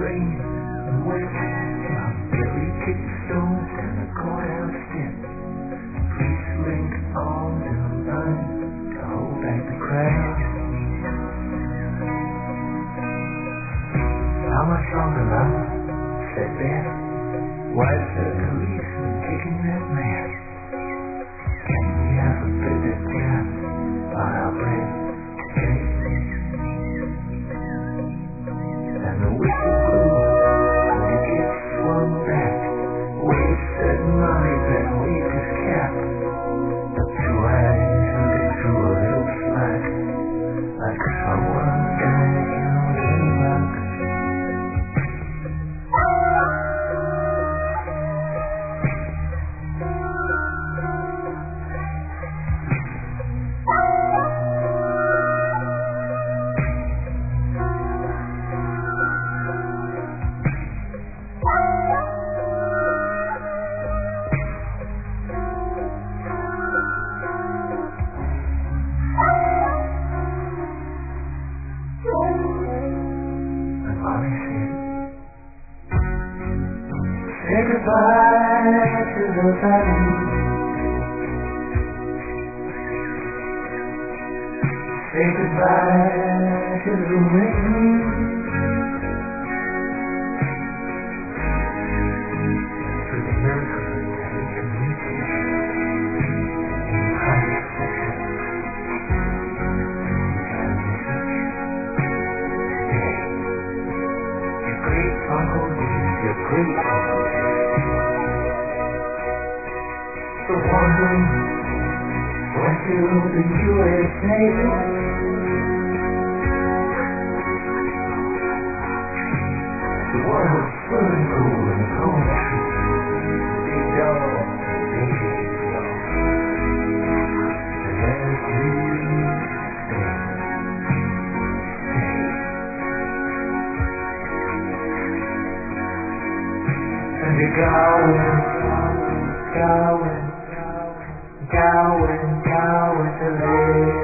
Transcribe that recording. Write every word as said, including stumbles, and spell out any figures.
rain and wet. My belly kicked stones and the courthouse steps. Police linked arms in a line to hold back the crowd. How much longer, love? Said Beth. Why's the policeman kicking that man? Can we have a bit of chat on our break today? And the whistle blew, and the kid swung back, waved said money, then waved his cap. The two eyes looking through a little slack, like someone died in a little rock. Say goodbye to the valley. Say goodbye to the wind. To the miracle that we can meet you in private session. Your great uncle is your great uncle. The one who went to the U S Navy. The one who's swimming pool in the cold tree. Big dog, baby dog. And as you stay, stay. And you're going, going, going, going to lay.